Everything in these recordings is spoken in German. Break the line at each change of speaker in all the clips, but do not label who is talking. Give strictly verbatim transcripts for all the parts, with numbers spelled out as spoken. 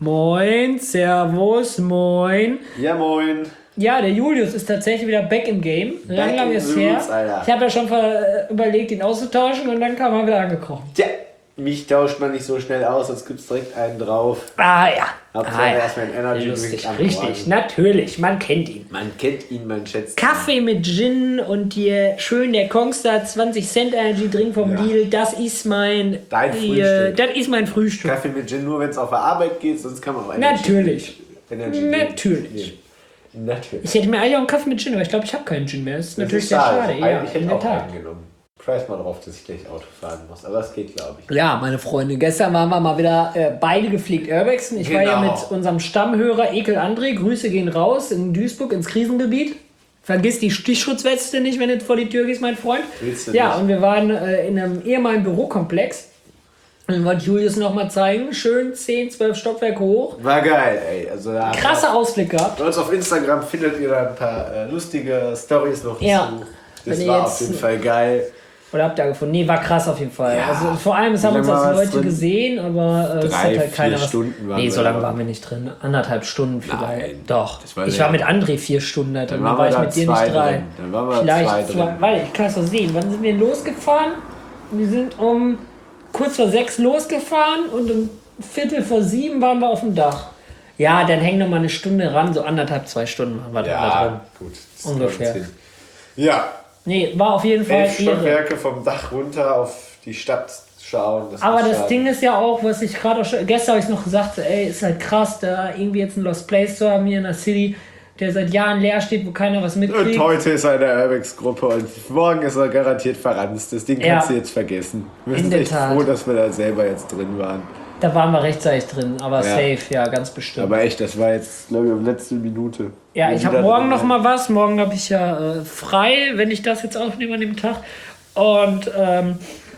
Moin, Servus, moin.
Ja, moin.
Ja, der Julius ist tatsächlich wieder back im Game. Lang, lang ist her. Alter. Ich habe ja schon ver- überlegt, ihn auszutauschen und dann kam er wieder angekrochen.
Tja, mich tauscht man nicht so schnell aus, sonst gibt es direkt einen drauf.
Ah ja.
Hauptsache
ah, ja.
erstmal ein Energy
Lustig, richtig, natürlich, man kennt ihn.
Man kennt ihn, man schätzt
Kaffee
ihn.
mit Gin und hier schön der Kongstar zwanzig Cent Energy Drink vom
Ja.
Lidl, das ist mein
Dein
hier,
Frühstück.
das ist mein Frühstück.
Kaffee mit Gin nur, wenn es auf der Arbeit geht, sonst kann man auch Energy
Natürlich.
Energy
Natürlich.
nehmen. Natürlich.
Ich hätte mir eigentlich auch einen Kaffee mit Gin, aber ich glaube, ich habe keinen Gin mehr. Das ist
Das
natürlich
ist
sehr
schade.
schade. Ja,
Eigentlich hätte
in
ich
der
auch
Tat.
einen genommen. Preis mal drauf, dass ich gleich Auto fahren muss, aber es geht, glaube ich.
Ja, meine Freunde, gestern waren wir mal wieder äh, beide gepflegt Urbexen. Ich war ja
Genau.
mit unserem Stammhörer Ekel André. Grüße gehen raus in Duisburg ins Krisengebiet. Vergiss die Stichschutzweste nicht, wenn du vor die Tür gehst, mein Freund.
Willst du
Ja,
nicht?
und wir waren äh, in einem ehemaligen Bürokomplex. Und dann wollte Julius nochmal zeigen. Schön zehn, zwölf Stockwerke hoch.
War geil, ey. Also, da
Krasser Ausblick gehabt.
bei uns auf Instagram findet ihr da ein paar äh, lustige Stories noch
Ja.
zu.
Wenn
Das
ihr
war
jetzt-
auf jeden Fall geil.
Oder habt ihr gefunden? Nee, war krass auf jeden Fall.
Ja.
Also vor allem, es
Wie
haben uns
lange
das
war
Leute
es drin?
gesehen, aber äh, es
Drei,
hat halt keiner
vier
was.
Stunden waren
Nee,
wir
so lange
da.
waren wir nicht drin. Anderthalb Stunden vielleicht.
Nein,
Doch.
das war
Ich
sehr-
war mit André vier Stunden da drin.
Dann
Dann
waren
war
wir
ich
da
mit dir
zwei
nicht drei.
drin. Dann waren wir
Vielleicht
zwei
zwei,
drin.
weil ich kann es doch sehen. Wann sind wir losgefahren? Wir sind um kurz vor sechs losgefahren und um Viertel vor sieben waren wir auf dem Dach. Ja, dann hängen noch mal eine Stunde ran, so anderthalb, zwei Stunden waren wir da drin.
Ja, gut. das
Ungefähr.
kommt hin. Ja,
Nee, war auf jeden Fall
elf
irre.
Stockwerke vom Dach runter auf die Stadt schauen. Das
Aber
ist
das
schade.
Ding ist ja auch, was ich gerade auch schon, gestern habe ich noch gesagt, ey, ist halt krass, da irgendwie jetzt ein Lost Place zu haben hier in der City, der seit Jahren leer steht, wo keiner was
Und
mitkriegt.
heute ist er in der Urbex-Gruppe und morgen ist er garantiert verranzt. Das Ding
Ja.
kannst du jetzt vergessen. Wir
In
sind
der
echt
Tat.
froh, dass wir da selber jetzt drin waren.
Da waren wir rechtzeitig drin, aber
Ja.
safe, ja, ganz bestimmt.
Aber echt, das war jetzt, glaube ich, um letzte Minute.
ja,
Wir
ich
sind
habe
da
morgen
drin.
noch mal was, morgen habe ich ja äh, frei, wenn ich das jetzt aufnehme an dem Tag. Und, ähm,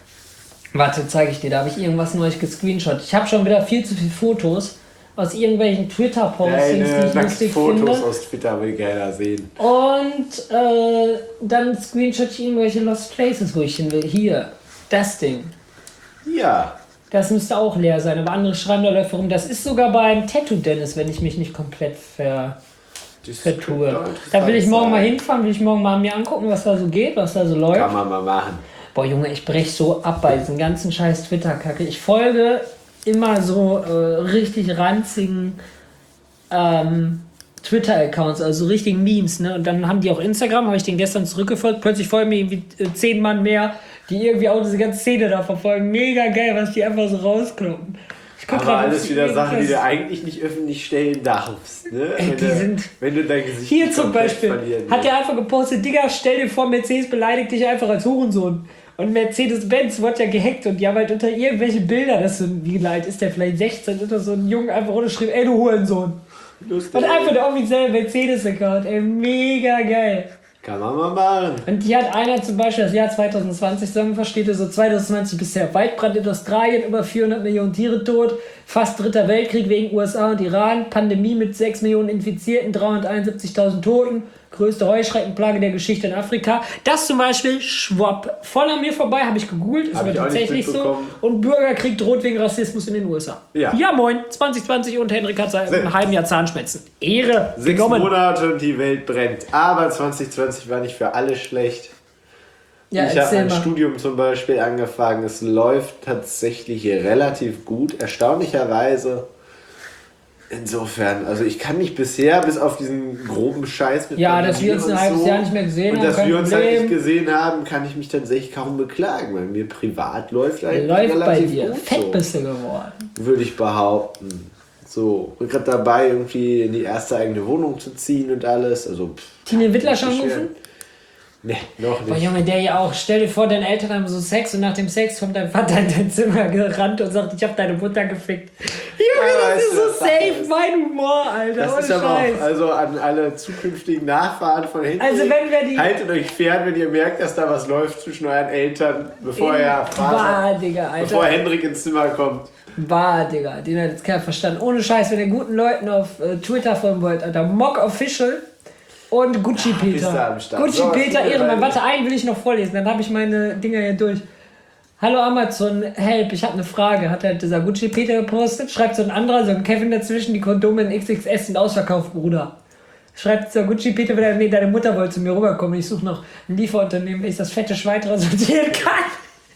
warte, zeige ich dir, da habe ich irgendwas Neues gescreenshot. Ich habe schon wieder viel zu viele Fotos aus irgendwelchen Twitter-Postings, die
Deine
ich lustig
Fotos
finde.
aus Twitter will keiner sehen.
Und äh, dann screenshot ich irgendwelche Lost Places, wo ich hin will. Hier, das Ding.
Ja.
Das müsste auch leer sein, aber andere schreiben da Läufe rum. Das ist sogar beim Tattoo Dennis, wenn ich mich nicht komplett ver,
Das
vertue.
könnte
Da will ich morgen mal
sein.
hinfahren, will ich morgen mal mir angucken, was da so geht, was da so läuft.
Kann man mal machen.
Boah, Junge, ich brech so ab bei diesen ganzen scheiß Twitter-Kacke. Ich folge immer so äh, richtig ranzigen ähm, Twitter-Accounts, also so richtigen Memes, ne? Und dann haben die auch Instagram, habe ich den gestern zurückgefolgt. Plötzlich folgen mir irgendwie äh, zehn Mann mehr, die irgendwie auch diese ganze Szene da verfolgen. Mega geil, was die einfach so rauskloppen. Ich guck
Aber
grad,
alles
was
wieder
die
Sachen, die du
irgendwas-
eigentlich nicht öffentlich stellen darfst. Ne?
Ey,
wenn,
die
du,
sind-
wenn du dein Gesicht
Hier
nicht
zum
komplett
Beispiel
verlieren
hat
willst.
er einfach gepostet, Digga, stell dir vor, Mercedes beleidigt dich einfach als Hurensohn. Und Mercedes-Benz wird ja gehackt und die haben halt unter irgendwelche Bilder, das so, wie alt ist der, vielleicht sechzehn, unter so einen Jungen einfach runtergeschrieben, ey du Hurensohn.
Lustig.
Und einfach der offizielle Mercedes-Account, ey, mega geil.
Kann man mal machen.
Und hier hat einer zum Beispiel das Jahr zwanzig zwanzig zusammengefasst, steht so zwanzig zwanzig bisher Waldbrand in Australien, über vierhundert Millionen Tiere tot, fast dritter Weltkrieg wegen U S A und Iran, Pandemie mit sechs Millionen Infizierten, dreihunderteinundsiebzigtausend Toten, größte Heuschreckenplage der Geschichte in Afrika. Das zum Beispiel, schwapp, voll an mir vorbei, habe ich gegoogelt, ist
Hab
aber
ich auch nicht
tatsächlich so.
mitbekommen.
Und Bürgerkrieg droht wegen Rassismus in den U S A.
Ja.
Ja moin, zwanzig zwanzig und Henrik hat seit einem halben Jahr Zahnschmerzen. Ehre,
Sechs
genommen.
Monate und die Welt brennt. Aber zwanzig zwanzig war nicht für alle schlecht.
Ja,
ich habe
erzähl
mein
mal.
Studium zum Beispiel angefangen. Es läuft tatsächlich relativ gut, erstaunlicherweise. Insofern, also ich kann mich bisher bis auf diesen groben Scheiß mit
Ja, dass
Pandemie
wir uns ein
und
halbes
so,
Jahr nicht mehr gesehen
und
haben,
dass
kein
wir uns halt nicht
Problem.
gesehen haben, kann ich mich tatsächlich kaum beklagen, weil mir privat läuft eigentlich
Läuft bei
relativ
dir.
gut
Fett
so,
bist du geworden.
würde ich behaupten. So, bin gerade dabei, irgendwie in die erste eigene Wohnung zu ziehen und alles. Also, pff,
Tine Wittler schon
nicht schwer.
angerufen?
Nee, noch
Boah,
nicht.
Junge, der ja auch. Stell dir vor, deine Eltern haben so Sex und nach dem Sex kommt dein Vater in dein Zimmer gerannt und sagt, ich hab deine Mutter gefickt. Junge,
Ja,
das
weißt
ist
du,
so
was Sache
safe
ist?
mein Humor, Alter.
Das
Ohne
ist aber
Scheiß.
auch, also an alle zukünftigen Nachfahren von hinten.
Also wenn wir die-
Haltet euch fern, wenn ihr merkt, dass da was läuft zwischen euren Eltern, bevor er
Wahr, Digga, Alter.
bevor Hendrik ins Zimmer kommt.
Wahr, Digga. Den hat jetzt keiner verstanden. Ohne Scheiß, wenn ihr guten Leuten auf äh, Twitter folgen wollt, Alter. Mock Official und Gucci
bist du
Peter.
am Start.
Gucci
So,
Peter,
vielen
Ehrenmann.
Dank.
Warte, einen will ich noch vorlesen, dann habe ich meine Dinger hier durch. Hallo Amazon, help, ich habe eine Frage. Hat halt dieser Gucci Peter gepostet, schreibt so ein anderer, so ein Kevin dazwischen, die Kondome in X X S sind ausverkauft, Bruder. Schreibt dieser Gucci Peter wieder, nee, deine Mutter wollte zu mir rüberkommen, ich suche noch ein Lieferunternehmen, wie ich das fette Schwein transportieren kann.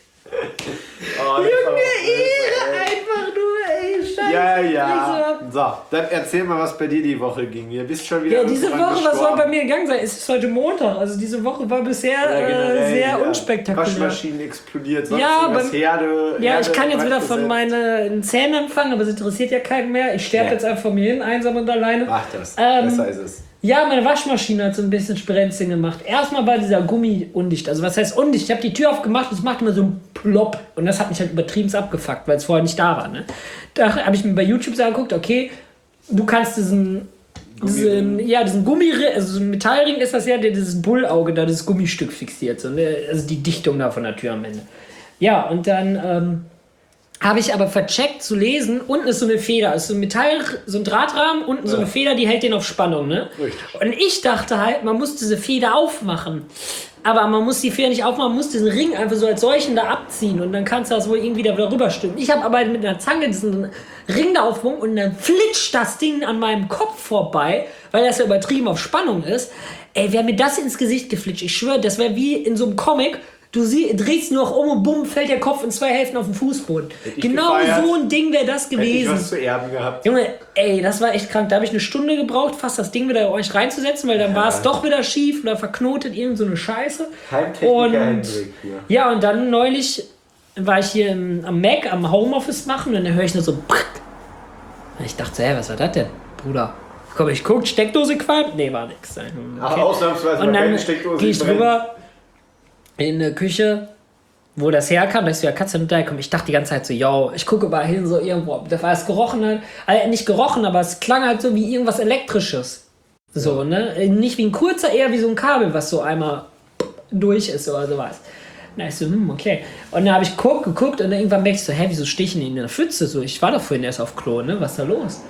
Oh,
Junge, Ehre, einfach nur, ey, scheiße.
Ja, ja. So, dann erzähl mal, was bei dir die Woche ging. Ihr bist schon wieder.
Ja, diese
dran
Woche, was soll
gestorben.
bei mir gegangen sein? Es ist heute Montag, also diese Woche war bisher
Ja,
äh,
generell,
sehr
ja.
unspektakulär.
Waschmaschinen explodiert, sonst
Ja,
irgendwas,
beim-
Herde.
Ja,
Herde
ich kann jetzt wieder von
besetzt.
meinen Zähnen anfangen, aber es interessiert ja keinen mehr. Ich sterbe
Ja.
jetzt einfach vor mir hin, einsam und alleine.
Mach das.
Ähm,
Besser ist es.
Ja, meine Waschmaschine hat so ein bisschen Sprenzchen gemacht. Erstmal war dieser Gummi undicht. Also was heißt undicht? Ich habe die Tür aufgemacht und es macht immer so ein Plopp. Und das hat mich halt übertrieben abgefuckt, weil es vorher nicht da war. Ne? Da habe ich mir bei YouTube so angeguckt, okay, du kannst diesen, diesen, ja, diesen Gummiring, also so ein Metallring ist das ja, der dieses Bullauge da, das Gummistück fixiert. So, ne? Also die Dichtung da von der Tür am Ende. Ja, und dann ähm, habe ich aber vercheckt zu lesen, unten ist so eine Feder, ist so ein Metall, so ein Drahtrahmen, unten so eine Feder, die hält den auf Spannung, ne?
Richtig.
Und ich dachte halt, man muss diese Feder aufmachen. Aber man muss die Feder nicht aufmachen, man muss diesen Ring einfach so als solchen da abziehen und dann kannst du das wohl irgendwie da wieder rüberstimmen. Ich habe aber mit einer Zange diesen Ring da aufgehoben und dann flitscht das Ding an meinem Kopf vorbei, weil das ja übertrieben auf Spannung ist. Ey, wäre mir das ins Gesicht geflitscht, ich schwöre, das wäre wie in so einem Comic. Du sie, drehst nur noch um und bumm, fällt der Kopf in zwei Hälften auf den Fußboden.
ich
Genau
gefeiert.
so ein Ding wäre das
Hätte ich
gewesen.
was zu erben gehabt.
Junge, ey, das war echt krank. Da habe ich eine Stunde gebraucht, fast das Ding wieder euch reinzusetzen, weil dann war es doch wieder schief oder verknotet, irgend so eine Scheiße.
Heimtechniker
Und
Hendrik hier.
ja, und dann neulich war ich hier im, am Mac, am Homeoffice machen und dann höre ich nur so Prrrt. Und ich dachte so, hä, was war das denn, Bruder? Komm, ich guck, Steckdose qualmt? Nee, war nix. Okay.
Ach, ausnahmsweise
Und
bei
dann
keine Steckdose
gehe ich
brennt.
drüber in die Küche, wo das herkam, da ist ja Katze und da kommt. Ich dachte die ganze Zeit so, yo, ich gucke mal hin, so irgendwo. Da war es gerochen, halt, also nicht gerochen, aber es klang halt so wie irgendwas Elektrisches. So, ne? Nicht wie ein kurzer, eher wie so ein Kabel, was so einmal durch ist oder sowas. Na, ich so, hm, okay. Und dann habe ich geguckt, geguckt und dann irgendwann merke ich so, hä, wieso stehe ich denn in der Pfütze? So, ich war doch vorhin erst auf Klo, ne? Was ist da los?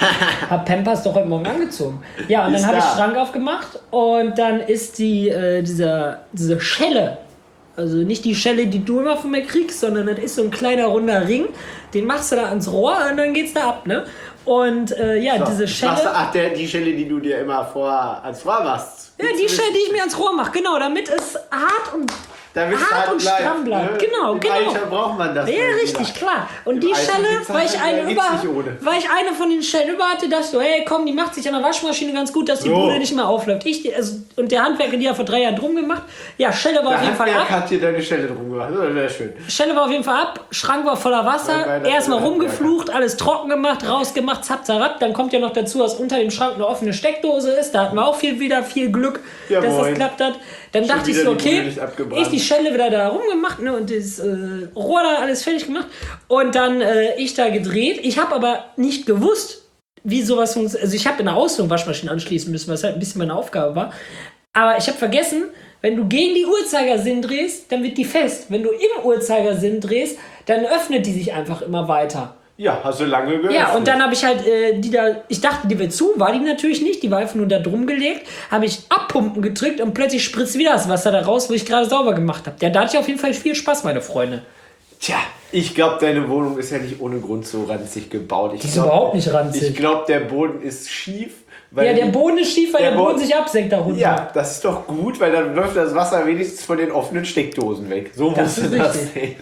Hab Pampers doch heute Morgen angezogen. Ja, und
Ist
dann habe ich
da.
Schrank aufgemacht und dann ist die, äh, dieser, diese Schelle, also nicht die Schelle, die du immer von mir kriegst, sondern das ist so ein kleiner runder Ring, den machst du da ans Rohr und dann geht's da ab, ne? Und äh, ja,
So,
diese
das machst du-
Schelle...
Ach, der, die Schelle, die du dir immer vor ans Rohr machst.
Ja, die Schelle, die ich mir ans Rohr mache, genau, damit es hart und
Damit es
hart
hart
und
bleibt,
stramm bleibt.
ne?
Genau,
Im
genau.
Alter braucht man das.
Ja,
dann
richtig,
wieder.
klar. Und
Im
die
Alter
Schelle,
gibt's
weil ich,
halt-
eine
da
über,
gibt's nicht ohne.
weil ich eine von den Schellen über hatte, dachte ich so, hey, komm, die macht sich an der Waschmaschine ganz gut, dass die
So.
Bude nicht mehr aufläuft. Ich, die- also, und der Handwerker, die hat vor drei Jahren drum gemacht. Ja, Schelle war
Der
auf jeden Fall
Handwerk
ab.
hat dir deine Schelle drum gemacht. Das ist sehr schön.
Schelle war auf jeden Fall ab, Schrank war voller
Ja,
Wasser,
geil, das
erstmal
ist der
rumgeflucht, alles trocken gemacht, rausgemacht, zap, zap, dann kommt ja noch dazu, dass unter dem Schrank eine offene Steckdose ist, da hatten wir auch viel, wieder viel Glück,
Ja,
dass das
moin.
geklappt hat. Dann
Schon
dachte ich
wieder
so,
die Bude
okay,
nicht abgebrannt.
ich die Schelle wieder da rumgemacht, ne, und das äh, Rohr da alles fertig gemacht und dann äh, ich da gedreht. Ich habe aber nicht gewusst, wie sowas funktioniert. Also ich habe in der Ausführung Waschmaschine anschließen müssen, was halt ein bisschen meine Aufgabe war. Aber ich habe vergessen, wenn du gegen die Uhrzeigersinn drehst, dann wird die fest. Wenn du im Uhrzeigersinn drehst, dann öffnet die sich einfach immer weiter.
Ja, hast du lange gehört.
Ja, und dann habe ich halt äh, die da, ich dachte, die wird zu, war die natürlich nicht, die war einfach nur da drum gelegt, habe ich abpumpen gedrückt und plötzlich spritzt wieder das Wasser da raus, wo ich gerade sauber gemacht habe. Ja, da hatte ich auf jeden Fall viel Spaß, meine Freunde.
Tja, ich glaube, deine Wohnung ist ja nicht ohne Grund so ranzig gebaut. Ich
Die ist
glaub,
überhaupt nicht ranzig.
Ich glaube, der Boden ist schief. Weil
Ja, der
die-
Boden ist schief, weil
der
der Boden
Boden-
sich absenkt da runter.
Ja, das ist doch gut, weil dann läuft das Wasser wenigstens von den offenen Steckdosen weg. So
Das
musst du
ist
das
richtig.
sehen.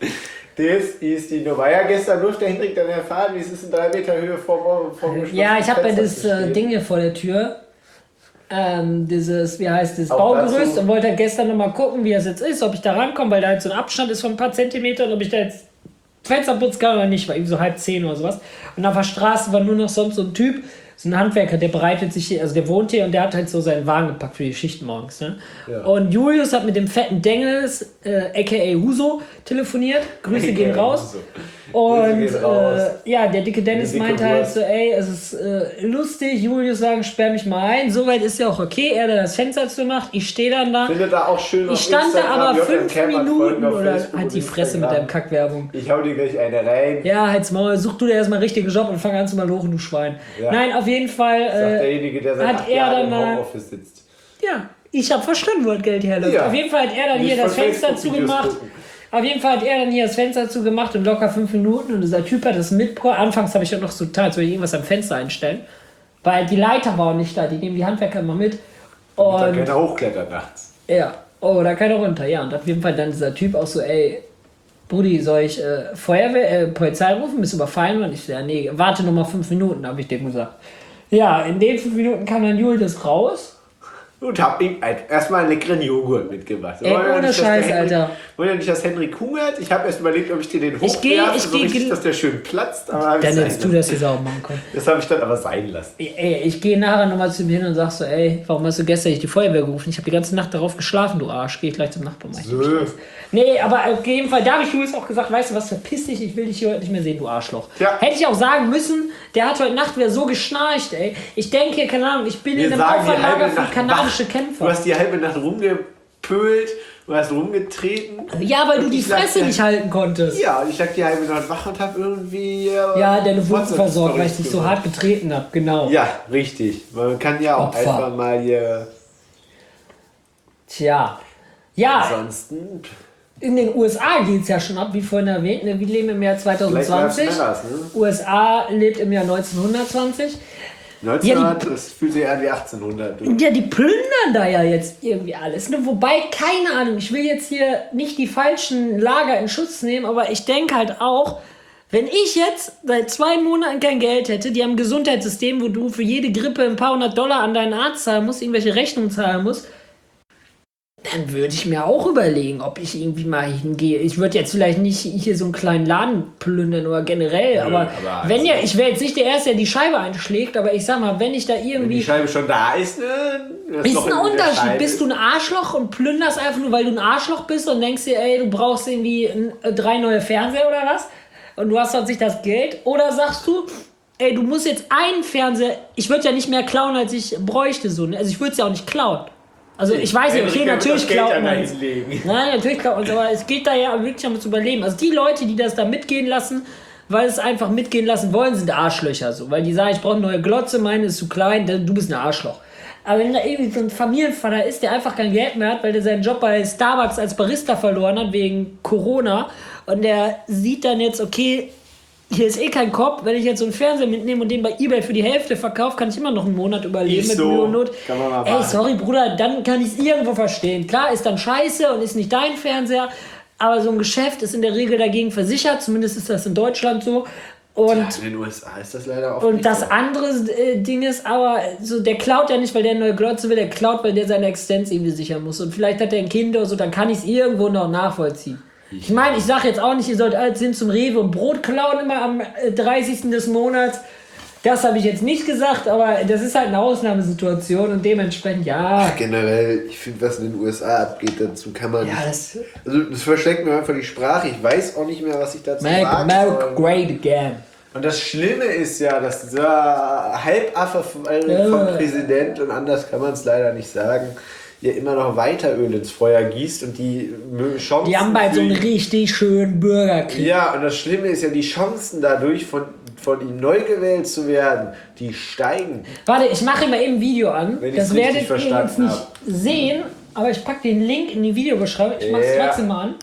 Das ist die Nummer. Ja, gestern durfte Hendrik dann erfahren, wie es ist in drei Meter Höhe vom, vom
Ja, ich habe ja
Fenster
das
zu
äh,
stehen.
Ding hier vor der Tür. Ähm, dieses, wie heißt das,
Auch
Baugerüst
dazu-
und wollte halt gestern nochmal gucken, wie das jetzt ist, ob ich da rankomme, weil da halt so ein Abstand ist von ein paar Zentimetern und ob ich da jetzt Fenster putzen kann oder nicht, war irgendwie so halb zehn oder sowas. Und auf der Straße war nur noch sonst so ein Typ, so ein Handwerker, der bereitet sich hier, also der wohnt hier und der hat halt so seinen Wagen gepackt für die Schicht morgens. Ne?
Ja.
Und Julius hat mit dem fetten Dengels, äh, aka Huso, telefoniert. Grüße gehen raus. Und
Grüße gehen raus.
äh, ja, der dicke Dennis
Die dicke
meinte halt
Wurst.
so, ey, es ist äh, lustig, Julius sagen, sperr mich mal ein. Soweit ist ja auch okay. Er hat das Fenster zugemacht, ich stehe dann da.
Findet da auch schön auf
Ich stand da
Instagram,
aber
J M
fünf
Camp hat
Minuten
Folgen auf
oder
Facebook
halt die
und
Fresse mit
Instagram.
deinem Kackwerbung.
Ich hau dir gleich eine rein.
Ja, halt's Maul, such du dir erstmal einen richtigen Job und fang an zu mal lochen, du Schwein.
Ja.
Nein, auf jeden Fall,
Sagt
äh,
derjenige, der seit
hat
acht
er
Jahren
dann
im
mal-
Homeoffice sitzt.
ja, ich habe verstanden, wo das Geld herläuft.
Ja.
Auf jeden Fall hat er dann
Nicht
hier das
von
Fenster
Facebook-Videos
zugemacht.
gucken.
Auf jeden Fall hat er dann hier das Fenster zugemacht und locker fünf Minuten und dieser Typ hat das mitgebracht. Anfangs habe ich dann noch so total, als würde ich irgendwas am Fenster einstellen. Weil die Leiter war auch nicht da, die nehmen die Handwerker immer mit.
Und dann keiner hochklettert nachts.
Ja, oh, da keiner runter, ja. Und auf jeden Fall dann dieser Typ auch so, ey, Brudi, soll ich äh, Feuerwehr, äh, Polizei rufen, bist du überfallen worden? Ich so, ja, nee, warte noch mal fünf Minuten, habe ich dem gesagt. Ja, in den fünf Minuten kam dann Julius raus.
Und hab ihm erstmal einen leckeren Joghurt mitgebracht.
Ey, ohne
nicht,
Scheiß,
Henry,
Alter.
Wollen ja nicht, dass Henry hungert. Ich habe erst überlegt, ob ich dir den
Ich geh-
hochwerfe,
ich
so
geh-
richtig, dass der schön platzt. Aber
Dann hättest du das jetzt auch machen können.
Das habe ich dann aber sein lassen.
Ey, ich gehe nachher nochmal zu ihm hin und sag so, ey, warum hast du gestern nicht die Feuerwehr gerufen? Ich habe die ganze Nacht darauf geschlafen, du Arsch. Geh ich gleich zum Nachbarn.
So.
Nee, aber auf jeden Fall, da habe ich Julius auch gesagt, weißt du was, verpiss dich, ich will dich hier heute nicht mehr sehen, du Arschloch.
Ja.
Hätte ich auch sagen müssen, der hat heute Nacht wieder so geschnarcht, ey. Ich denke, keine Ahnung, ich bin
Wir
in einem
sagen die
Aufwärtlager
halbe
für
Nacht
kanadische
wach.
Kämpfer.
Du hast die halbe Nacht rumgepölt, du hast rumgetreten.
Ja, weil du
Und
die
ich lag
Fresse
die-
nicht halten konntest.
Ja, und ich lag die halbe Nacht wach und hab irgendwie... äh,
Ja, deine Wunden versorgt, weil ich
WhatsApp-Stories
dich so
gemacht.
hart getreten habe, genau.
Ja, richtig. Man kann ja auch
Opfer.
einfach mal hier...
Tja. Ja,
Ansonsten...
in den U S A geht es ja schon ab, wie vorhin erwähnt. Ne? Wir leben im Jahr
Vielleicht
zwanzig zwanzig.
läuft's anders, ne?
U S A lebt im Jahr neunzehnhundertzwanzig.
neunzehnhundert, das fühlt sich an wie achtzehnhundert. Du.
Ja, die plündern da ja jetzt irgendwie alles. Ne? Wobei, keine Ahnung, ich will jetzt hier nicht die falschen Lager in Schutz nehmen, aber ich denke halt auch, wenn ich jetzt seit zwei Monaten kein Geld hätte, die haben ein Gesundheitssystem, wo du für jede Grippe ein paar hundert Dollar an deinen Arzt zahlen musst, irgendwelche Rechnungen zahlen musst, dann würde ich mir auch überlegen, ob ich irgendwie mal hingehe. Ich würde jetzt vielleicht nicht hier so einen kleinen Laden plündern oder generell,
Nö,
aber,
aber
wenn
also-
ja, ich wäre jetzt nicht der Erste, der die Scheibe einschlägt, aber ich sag mal, wenn ich da
Wenn die
irgendwie...
Scheibe schon da ist, ne? das
Ist
Loch
ein
in der
Unterschied.
Scheibe
Bist du ein Arschloch und plünderst einfach nur, weil du ein Arschloch bist und denkst dir, ey, du brauchst irgendwie n- äh, drei neue Fernseher oder was? Und du hast plötzlich das Geld. Oder sagst du, ey, du musst jetzt einen Fernseher, ich würde ja nicht mehr klauen, als ich bräuchte. So, ne? Also ich würde es ja auch nicht klauen. Also ich weiß ja, okay,
Henry,
natürlich
das Geld
klaut
an
man
da
es.
hinlegen.
Nein, natürlich klaut man es, aber es geht da ja wirklich ums Überleben. Also die Leute, die das da mitgehen lassen, weil es einfach mitgehen lassen wollen, sind Arschlöcher. So. Weil die sagen, ich brauche eine neue Glotze, meine ist zu klein, denn du bist ein Arschloch. Aber wenn da irgendwie so ein Familienvater ist, der einfach kein Geld mehr hat, weil der seinen Job bei Starbucks als Barista verloren hat wegen Corona und der sieht dann jetzt, okay, hier ist eh kein Kopf, wenn ich jetzt so einen Fernseher mitnehme und den bei eBay für die Hälfte verkaufe, kann ich immer noch einen Monat überleben
Ist
mit
so.
Mühe und Not.
Kann man mal
Ey,
machen.
sorry Bruder, dann kann ich es irgendwo verstehen. Klar, ist dann scheiße und ist nicht dein Fernseher, aber so ein Geschäft ist in der Regel dagegen versichert, zumindest ist das in Deutschland so. Und
Ja, in den U S A ist das leider auch
und
nicht
das
so.
andere äh, Ding ist aber, so, der klaut ja nicht, weil der eine neue Glotze will, der klaut, weil der seine Existenz irgendwie sichern muss. Und vielleicht hat er ein Kind oder so, dann kann ich es irgendwo noch nachvollziehen. Ich meine, ich sage jetzt auch nicht, ihr sollt alle hin zum Rewe und Brot klauen immer am äh, dreißigsten des Monats. Das habe ich jetzt nicht gesagt, aber das ist halt eine Ausnahmesituation und dementsprechend, ja.
Generell, ich finde, was in den U S A abgeht, dazu kann man
Ja,
nicht...
das
Also, das verschlägt mir einfach die Sprache. Ich weiß auch nicht mehr, was ich dazu
make
sagen
America
soll.
great again.
Und das Schlimme ist ja, dass dieser Halbaffe von
Ja.
vom Präsident, und anders kann man es leider nicht sagen, ja immer noch weiter Öl ins Feuer gießt und die Chancen...
Die haben bald so einen
für-
richtig schönen Bürgerkrieg.
Ja, und das Schlimme ist ja, die Chancen dadurch, von, von ihm neu gewählt zu werden, die steigen.
Warte, ich mache mal eben ein Video an.
Wenn ich's
Das
richtig
werdet ihr jetzt
verstanden
nicht sehen, aber ich packe den Link in die Videobeschreibung. Ich mache es
Ja.
trotzdem mal an.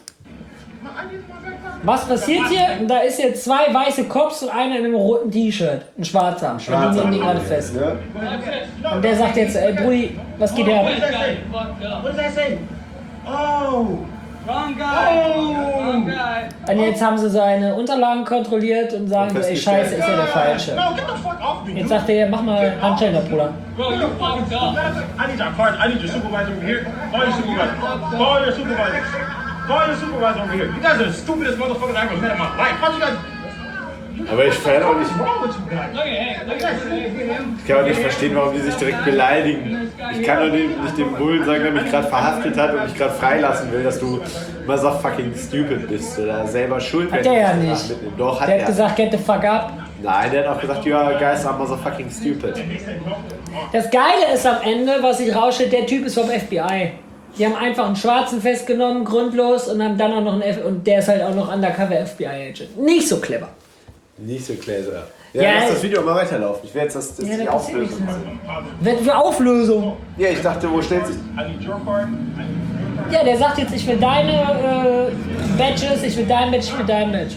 Was passiert hier? Da ist jetzt zwei weiße Cops und einer in einem roten T-Shirt. Ein schwarzer. Und die nehmen die gerade fest.
Ja?
Und der sagt jetzt, ey Brudi, was geht her?
What does that say? Oh!
Wrong guy. Wrong guy.
Und jetzt haben sie seine Unterlagen kontrolliert und sagen so, ey Scheiße, ist ja der Falsche.
No, get the fuck off me!
Jetzt
dude.
sagt er, mach mal Handschellen, Bruder.
Bro, you fucked up.
I need your card. I need your supervisor over here. Call your supervisor. Call your supervisor. Call your supervisor over here. You guys are the stupidest motherfuckers I ever met in my life. How you guys?
Aber ich kann auch nicht,
What's wrong with you guys?
Look at him. Look at him.
ich kann auch nicht verstehen, warum die sich direkt beleidigen. Ich kann doch nicht, nicht dem Bullen sagen, der mich gerade verhaftet hat und mich gerade freilassen will, dass du motherfucking stupid bist oder selber schuld
Hat
wenn
der ja
ich dich
nicht.
mitnehme. Doch, hat
Der
er.
hat gesagt, get the fuck up.
Nein, der hat auch gesagt, you are guys are motherfucking stupid.
Das Geile ist am Ende, was sich rausstellt, der Typ ist vom F B I. Die haben einfach einen Schwarzen festgenommen, grundlos, und haben dann auch noch einen F und der ist halt auch noch undercover F B I-Agent. Nicht so clever.
Nicht so clever. Ja,
Ja,
lass das Video mal weiterlaufen. Ich werde jetzt das, das
Ja,
die
da passiert
Auflösung
nichts
sehen.
Wenn für Auflösung.
Ja, ich dachte, wo stellt sich...
I need your card. I need your card.
Ja, der sagt jetzt, ich will deine, äh, Badges, ich will dein Badge, ich will dein Badge.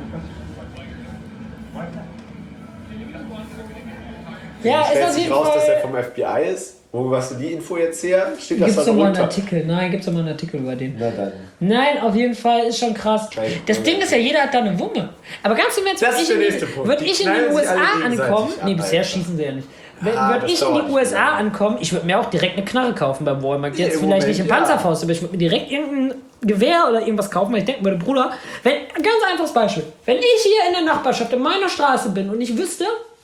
Ja, ist
Stellt
auf
sich
jeden
raus, dass er
Fall.
vom F B I ist. Wo hast du die Info jetzt her? Steht das
Gibt's doch
dann
mal einen
runter?
Artikel? Nein, gibt's doch mal einen Artikel über den.
Na dann.
Nein, auf jeden Fall ist schon krass.
Scheiße.
Das Ding ist ja, jeder hat da eine Wumme. Aber ganz im Ernst,
Das
würde
ist
ich,
der
in
nächste
die-
Punkt.
würd
Die
ich in die
knallen sich
U S A
alle gegenseitig
ankommen.
ab,
Nee, bisher
Alter.
schießen sie ja nicht. Wenn,
Ah,
würde
das
ich in
dauert
die U S A
wieder.
ankommen, ich würde mir auch direkt eine Knarre kaufen beim Walmart. Jetzt
im
vielleicht
Moment,
nicht im
ja.
Panzerfaust, aber ich würde mir direkt irgendein Gewehr oder irgendwas kaufen, weil ich denken würde, Bruder, wenn, ganz einfaches Beispiel, wenn ich hier in der Nachbarschaft in meiner Straße bin und ich wüsste,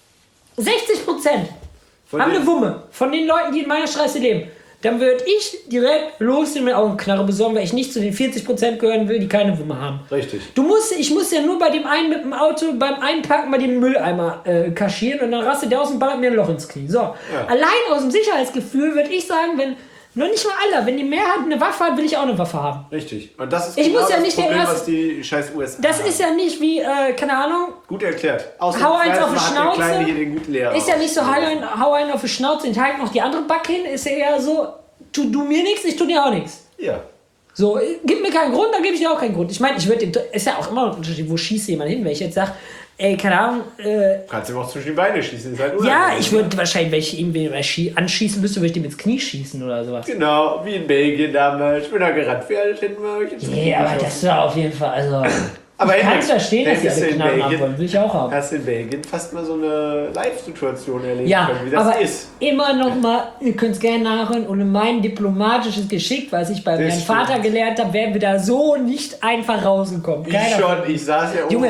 sechzig Prozent
Von
haben
den-
eine Wumme von den Leuten, die in meiner Straße leben, dann würde ich direkt losgehen und mir auch eine Knarre besorgen, weil ich nicht zu den vierzig Prozent gehören will, die keine Wumme haben.
Richtig.
Du musst, ich muss ja nur bei dem einen mit dem Auto beim Einpacken mal den Mülleimer äh, kaschieren und dann rastet der aus und ballert mir ein Loch ins Knie. So. Allein aus dem Sicherheitsgefühl würde ich sagen, wenn, noch nicht mal alle, wenn die Mehrheit eine Waffe hat, will ich auch eine Waffe haben.
Richtig. Und das ist
Ich
genau
muss ja
das
nicht der
Problem,
Erste-
was die scheiß U S A
Das
haben.
ist ja nicht wie, äh, keine Ahnung,
Gut erklärt. Außer
hau eins auf die
hat der
Schnauze.
Kleine hier den guten Lehrer.
Ist ja nicht so, hau einen, hau einen auf die Schnauze und halt noch die andere Backe hin. Ist ja eher so, tu du mir nichts, ich tu dir auch nichts.
Ja.
So, äh, gib mir keinen Grund, dann gebe ich dir auch keinen Grund. Ich meine, ich würde, ist ja auch immer ein Unterschied, wo schießt jemand hin, wenn ich jetzt sage, ey, keine Ahnung, äh,
Kannst ihm auch zwischen die Beine schießen. Ist halt
ja,
unangenehm.
ich würde wahrscheinlich, wenn ich ihn wenn ich schie- anschießen müsste, würde ich dem ins Knie schießen oder sowas.
Genau, wie in Belgien damals. Ich bin da gerannt, wie alt hätten wir euch ins
Nee,
Knie
aber
geschossen.
das war auf jeden Fall, also.
Aber
ich kann
Hendrik,
es verstehen, dass sie
hättest du
alle
in
Knarren haben
Belgien-
wollen. Will ich auch haben.
Hast du in Belgien fast mal so eine Live-Situation erleben
Ja,
können, wie das
aber
ist.
immer noch mal, ihr könnt es gerne nachhören, und mein diplomatisches Geschick, was ich bei
Das
meinem
stimmt.
Vater gelernt habe, wären wir da so nicht einfach rausgekommen.
Ich
Keiner-
schon, ich saß ja oben.
Junge,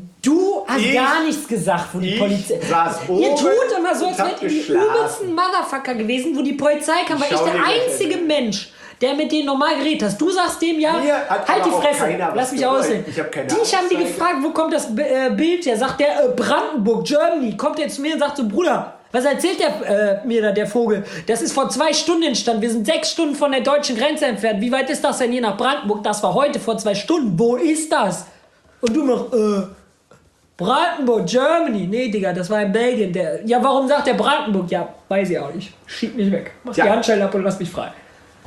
du hast
Ich-
gar nichts gesagt, wo die
ich
Polizei.
saß
Ihr
oben
tut immer so,
und
als
hab
wärt ihr die
geschlafen.
übelsten Motherfucker gewesen, wo die Polizei kam, weil
Schau
ich der
dir das
einzige
an.
Mensch, der mit denen normal geredet hast. Du sagst dem ja,
Mir hat
halt
aber
die
auch
Fresse,
keiner was
lass mich
gewollt.
aussehen.
Ich hab keine
Dich haben die
Aussage.
gefragt, wo kommt das B- äh, Bild her? Sagt der äh, Brandenburg, Germany. Kommt der zu mir und sagt so, Bruder, was erzählt der äh, mir da, der Vogel? Das ist vor zwei Stunden entstanden. Wir sind sechs Stunden von der deutschen Grenze entfernt. Wie weit ist das denn hier nach Brandenburg? Das war heute vor zwei Stunden. Wo ist das? Und du noch, äh, Brandenburg, Germany. Nee, Digga, das war in Belgien. Der, ja, warum sagt der Brandenburg? Ja, weiß ich auch nicht. Schieb mich weg. Mach
Ja.
die Handschellen ab und lass mich frei.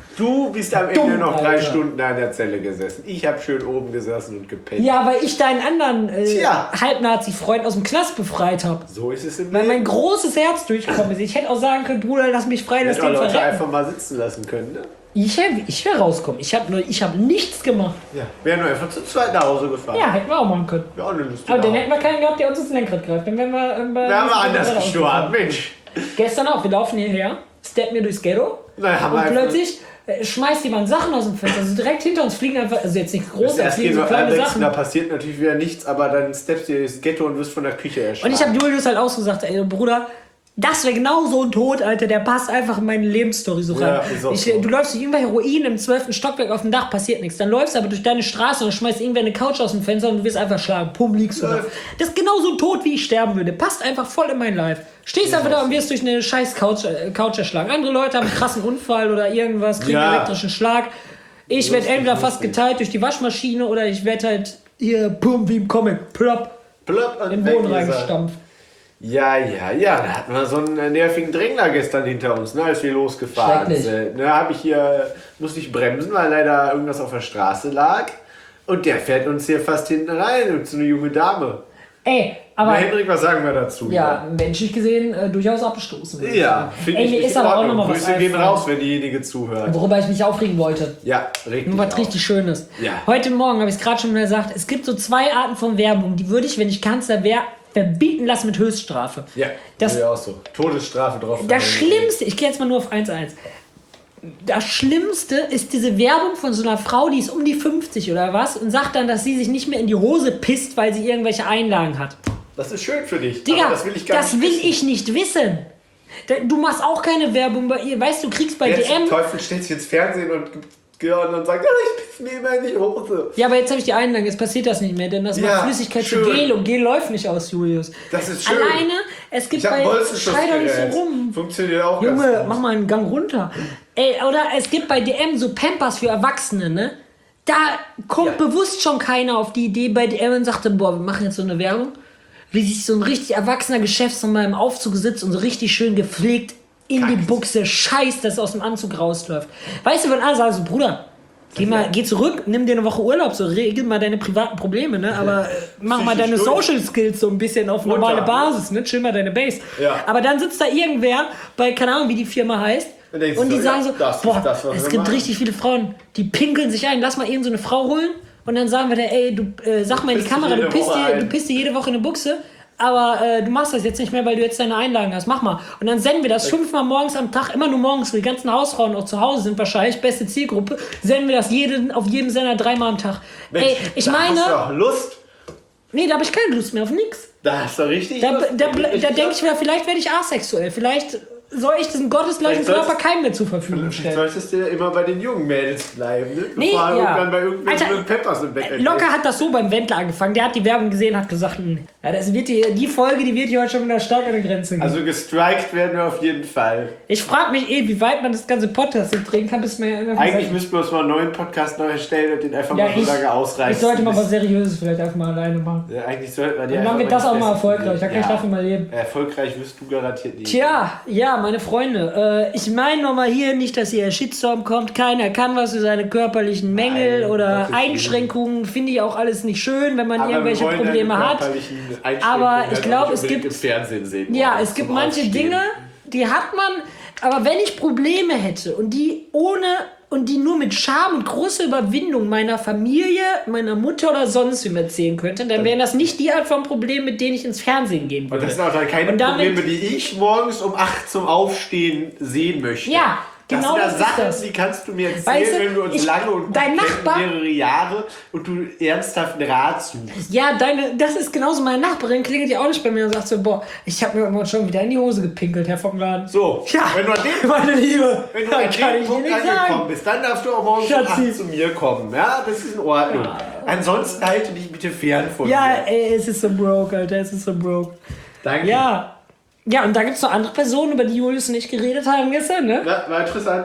Du bist am Ende
Dumm,
noch drei
Alter.
Stunden da in der Zelle gesessen. Ich habe schön oben gesessen und gepennt.
Ja, weil ich deinen anderen äh,
Tja.
Halbnazi-Freund aus dem Knast befreit habe.
So ist es im
Weil
Leben.
mein großes Herz durchgekommen ist. Ich hätte auch sagen können, Bruder, lass mich frei, lass
Hätte auch
den
Leute
verrecken.
einfach mal sitzen lassen können. Ne?
Ich wäre ich wär rausgekommen. Ich habe hab nichts gemacht.
Ja. Wären wir einfach zu zweit nach Hause gefahren.
Ja, hätten wir auch machen können.
Wäre auch eine lustige
Aber dann
Art.
hätten wir keinen gehabt, der uns ins Lenkrad greift. Dann wären wir, äh, bei-
Wir haben anders
bei-
gestorben, Mensch.
Gestern auch, wir laufen hierher, steppen mir durchs Ghetto
Nein, haben wir
und
einfach-
plötzlich äh, schmeißt jemand Sachen aus dem Fenster. Also direkt hinter uns fliegen einfach, also jetzt nichts Großes,
Erst
fliegen
geht
so
so
kleine
Alex,
Sachen.
da passiert natürlich wieder nichts, aber dann steppst du ins Ghetto und wirst von der Küche erschlagen.
Und ich habe Julius halt auch so gesagt, ey Bruder, das wäre genau so ein Tod, Alter, der passt einfach in meine Lebensstory so
Ja,
rein.
ist auch
Ich,
so.
Du läufst durch irgendwelche Ruinen im zwölften Stockwerk auf dem Dach, passiert nichts. Dann läufst du aber durch deine Straße und schmeißt irgendwer eine Couch aus dem Fenster und du wirst einfach schlagen. Pum, liegst du da.
Läuft.
Das ist genau so ein Tod, wie ich sterben würde. Passt einfach voll in mein Life. Stehst einfach da und wirst durch eine scheiß Couch, äh, Couch erschlagen. Andere Leute haben einen krassen Unfall oder irgendwas, kriegen einen
Ja.
elektrischen Schlag. Ich werde
Lustig,
entweder fast
lustig.
geteilt durch die Waschmaschine oder ich werde halt hier, pum, wie im Comic, plopp,
Plöpp und
in den
weg
Boden
ist er.
reingestampft.
Ja, ja, ja, da hatten wir so einen äh, nervigen Drängler gestern hinter uns, ne, als wir losgefahren
Schrecklich.
sind. Ne, habe ich hier, musste ich bremsen, weil leider irgendwas auf der Straße lag. Und der fährt uns hier fast hinten rein, und so eine junge Dame.
Ey,
Na,
aber
Hendrik, was sagen wir dazu?
ja, menschlich gesehen äh, durchaus abgestoßen. würde ich
Ja,
sagen.
finde
Ey,
ich
mir
nicht
ist
in
aber auch
Ordnung.
noch mal was
Grüße gehen
eingefallen,
raus, wenn diejenige zuhört.
worüber ich mich aufregen wollte.
Ja, richtig.
Nur was
auch.
richtig Schönes.
Ja.
Heute Morgen habe ich es gerade schon mal gesagt, es gibt so zwei Arten von Werbung, die würde ich, wenn ich Kanzler wäre, verbieten lassen mit Höchststrafe.
Ja,
Das-
das ja auch so. Todesstrafe drauf.
Das Schlimmste, ich gehe jetzt mal nur auf eins eins. Das Schlimmste ist diese Werbung von so einer Frau, die ist um die fünfzig oder was und sagt dann, dass sie sich nicht mehr in die Hose pisst, weil sie irgendwelche Einlagen hat.
Das ist schön für dich.
Digga,
aber das will ich gar
das
nicht
will
wissen.
ich nicht wissen. Da- Du machst auch keine Werbung bei ihr. Weißt du, kriegst bei
Der
D
zum
M.
Teufel stellt sich ins Fernsehen und, und dann sagt, ja, ich piss mir immer in die Hose.
Ja, aber jetzt habe ich die Einlagen, jetzt passiert das nicht mehr, denn das
Ja,
macht Flüssigkeit zu
schön.
Gel und Gel läuft nicht aus, Julius.
Das ist schön.
Alleine, es gibt
Ich habe
bei.
ein
Schrei doch nicht
Bolzenschussgerät.
so rum.
Funktioniert auch ganz
Junge,
gut.
mach mal einen Gang runter. Ey, oder es gibt bei D M so Pampers für Erwachsene, ne? Da kommt
Ja.
bewusst schon keiner auf die Idee bei D M und sagt, boah, wir machen jetzt so eine Werbung. Wie sich so ein richtig erwachsener Geschäftsmann im Aufzug sitzt und so richtig schön gepflegt in die
Kackt.
Buchse scheißt, dass er aus dem Anzug rausläuft. Weißt du, wenn alle sagen so, Bruder, Geh mal, geh zurück, nimm dir eine Woche Urlaub, so regel mal deine privaten Probleme, ne? Aber äh, mach mal deine Social Skills so ein bisschen auf normale Basis, ne? Chill mal deine Base.
Ja.
Aber dann sitzt da irgendwer bei, keine Ahnung, wie die Firma heißt, und, und die so, sagen so, ja, boah, das, es gibt machen. richtig viele Frauen, die pinkeln sich ein, lass mal eben so eine Frau holen und dann sagen wir der, ey, du äh, sag mal in die Kamera, du pisst, dir, du pisst dir jede Woche eine Buchse, aber äh, du machst das jetzt nicht mehr, weil du jetzt deine Einlagen hast. Mach mal. Und dann senden wir das fünfmal morgens am Tag, immer nur morgens, wo die ganzen Hausfrauen auch zu Hause sind wahrscheinlich, beste Zielgruppe, senden wir das jeden, auf jedem Sender dreimal am Tag.
Mensch,
ey, ich
da
meine...
hast du doch Lust.
Nee, da habe ich keine Lust mehr auf nix.
Da hast du richtig
Da,
Lust.
da, da, da denke ich mir, vielleicht werde ich asexuell. Vielleicht soll ich diesen gottesgleichen Körper keinem mehr zur Verfügung stellen.
Solltest du ja immer bei den jungen Mädels bleiben, ne?
Nee,
Bevor
ja.
irgendwann bei irgendwelchen
Alter,
Peppers im Bett
äh, Locker hat das so beim Wendler angefangen. Der hat die Werbung gesehen, hat gesagt, mh, ja, das wird die, die Folge, die wird hier heute schon wieder stark an der Grenze gehen.
Also gestrikt werden wir auf jeden Fall.
Ich frage mich eh, wie weit man das ganze Podcast drehen kann, bis man ja irgendwie
Eigentlich
sagt,
müssten wir uns mal einen neuen Podcast neu erstellen und den einfach
ja,
mal so
ich,
lange ausreißen.
ich sollte mal was Seriöses vielleicht einfach mal alleine machen.
Ja, eigentlich sollte man die
Und dann wird das auch mal erfolgreich. Da kann ich dafür mal leben.
Erfolgreich wirst du garantiert nicht.
Tja, ja, meine Freunde, äh, ich meine nochmal hier nicht, dass hier ein Shitstorm kommt. Keiner kann was für seine körperlichen Mängel
Nein,
oder
Gottes
Einschränkungen. Finde ich auch alles nicht schön, wenn man
Aber
irgendwelche
wir wollen
Probleme
deine
hat.
körperlichen Einschränkungen
Aber ich
halt
glaube,
auch nicht
es gibt-
unbedingt im Fernsehen sehen.
Ja,
wollen,
es gibt
zum
manche
Aufstehen.
Dinge, die hat man, aber wenn ich Probleme hätte und die ohne und die nur mit Scham und großer Überwindung meiner Familie, meiner Mutter oder sonst wem erzählen könnte, dann wären das nicht die Art von Problemen, mit denen ich ins Fernsehen gehen
Und
würde.
das sind auch dann keine
Und damit-
Probleme, die ich morgens um acht zum Aufstehen sehen möchte.
Ja, genau
das
das
sind
ist
da Sachen,
das.
die kannst du mir erzählen,
Weißt du,
wenn wir uns
ich-
lange und gut
dein
kennen,
Nachbar-
mehrere Jahre und du ernsthaft einen Rat suchst.
Ja, deine, das ist genauso. Meine Nachbarin klingelt ja auch nicht bei mir und sagt so, boah, ich habe mir irgendwann schon wieder in die Hose gepinkelt, Herr vom Laden.
So,
Ja,
wenn du an dem,
meine Liebe,
wenn du
da
an
kann
dem
ich dir
Punkt
nicht
angekommen
sagen.
bist, dann darfst du auch morgens um
Schatzi.
acht zu mir kommen. Ja, das ist in Ordnung. Ansonsten halte dich bitte fern von
Ja,
mir.
ey, es ist so broke, Alter, es ist so broke.
Danke.
Ja. Ja, und da gibt es noch andere Personen, über die Julius und ich geredet haben gestern, ne?
Ja, war interessant.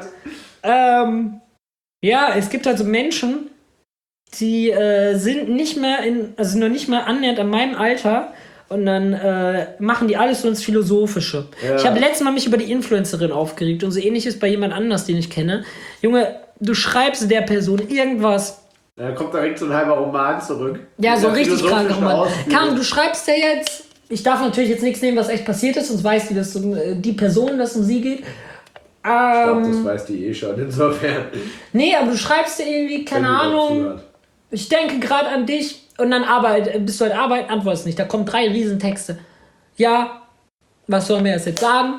Ähm, ja, es gibt also Menschen, die äh, sind nicht mehr in, also noch nicht mal annähernd an meinem Alter und dann äh, machen die alles so ins Philosophische.
Ja.
Ich habe letztes Mal mich über die Influencerin aufgeregt und so ähnlich ist bei jemand anders, den ich kenne. Junge, du schreibst der Person irgendwas.
Da kommt direkt so ein halber Roman zurück.
Ja, so
Mit
richtig
philosophischen
krank Roman.
Ausführungen.
Kam, du schreibst ja jetzt, ich darf natürlich jetzt nichts nehmen, was echt passiert ist, sonst weiß die, dass um, äh, die Person, dass um sie geht.
Ich glaube,
Ähm,
das weiß die eh schon, insofern.
nee, aber du schreibst dir irgendwie, keine
Wenn die überhaupt
Ahnung,
zuhört.
ich denke gerade an dich und dann arbeit, bist du halt arbeiten, antwortest nicht. Da kommen drei Riesentexte. Ja, was soll mir das jetzt sagen?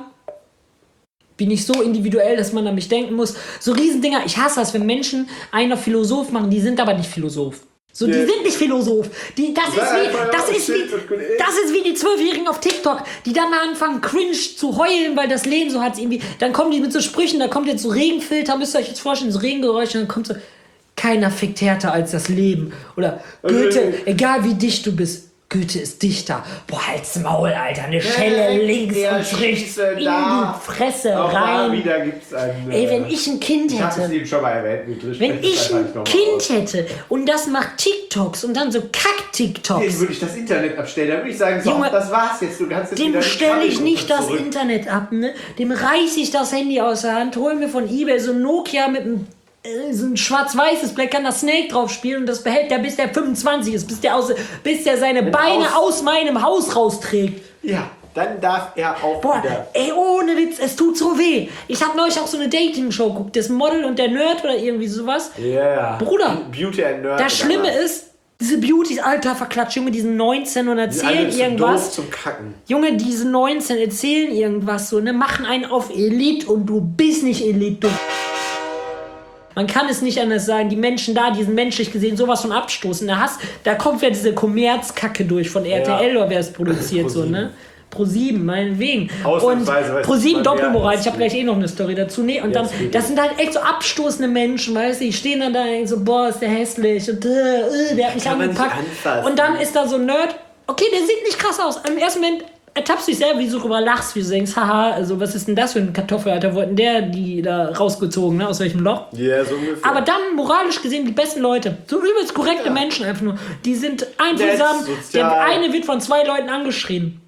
Bin ich so individuell, dass man an mich denken muss. So Riesendinger, ich hasse das, wenn Menschen einen auf Philosoph machen, die sind aber nicht Philosoph. So, die
Nee.
sind nicht Philosoph. Die, das, ist
Sei
wie,
einfach
das,
auf
ist wie,
Schild und gut ist.
das ist wie die Zwölfjährigen auf TikTok, die dann anfangen, cringe zu heulen, weil das Leben so hat. Irgendwie, dann kommen die mit so Sprüchen, da kommt jetzt so Regenfilter, müsst ihr euch jetzt vorstellen, so Regengeräusche, und dann kommt so, keiner fickt härter als das Leben. Oder Goethe, egal wie dicht du bist, Goethe ist Dichter. Boah, halt's Maul, Alter. Eine Schelle links
er
und rechts
schieße
in
da.
die Fresse
Auch da
rein.
wieder gibt's einen.
Ey, wenn
äh,
ich ein Kind
Ich habe es
hätte,
eben schon mal erwähnt. wir
wenn
sprechen es
ich
einfach
ein
nicht noch mal
Kind
aus.
hätte und das macht TikToks und dann so
Dem
Kack-TikToks,
würde ich das Internet abstellen. Dann würde ich sagen, so,
Junge,
das war's jetzt. Du kannst jetzt
dem
wieder
stelle ich nicht das
zurück.
Internet ab, ne? Dem reiß ich das Handy aus der Hand, hol mir von eBay so ein Nokia mit einem äh, so ein schwarz-weißes Blatt, kann da Snake drauf spielen und das behält der, bis der fünfundzwanzig ist, bis der, aus, bis der seine Beine aus,
aus
meinem Haus rausträgt.
Ja, dann darf er auch
Boah,
wieder.
ey, ohne Witz, es tut so weh. Ich hab neulich auch so eine Dating-Show geguckt, das Model und der Nerd oder irgendwie sowas.
Ja. Yeah.
Bruder,
Beauty and Nerd.
Das Schlimme ist, diese Beautys, Alter, verklatscht, Junge, die sind neunzehn und erzählen irgendwas.
Zum Kacken.
Junge, diese neunzehn erzählen irgendwas so, ne, machen einen auf Elite und du bist nicht Elite, du. Man kann es nicht anders sagen, die Menschen da, die sind menschlich gesehen sowas von abstoßen. Da, hast, da kommt ja diese Kommerzkacke durch von R T L
Ja.
oder wer es produziert, so, ne? Pro sieben, meinetwegen. Und
Ausnahmsweise, weil es
Pro sieben
mal mehr
Doppelmoral,
als
ich habe gleich eh noch eine Story dazu. Nee, und
Ja,
dann,
das geht
das sind halt echt so abstoßende Menschen, weißt du, die stehen dann da und denken so, boah, ist der hässlich und äh, äh, der hat mich
Kann man nicht
angepackt.
anfassen.
Und dann ist da so ein Nerd, okay, der sieht nicht krass aus. Im ersten Moment ertappst du dich selber, wie du drüber lachst, wie du denkst, haha, also was ist denn das für ein Kartoffel, Alter, wo hat denn der die da rausgezogen, ne, aus welchem Loch?
Ja, so ungefähr.
Aber dann moralisch gesehen die besten Leute, so übelst korrekte Menschen einfach nur, die sind einfühlsam,
Nett, sozial.
der eine wird von zwei Leuten angeschrien.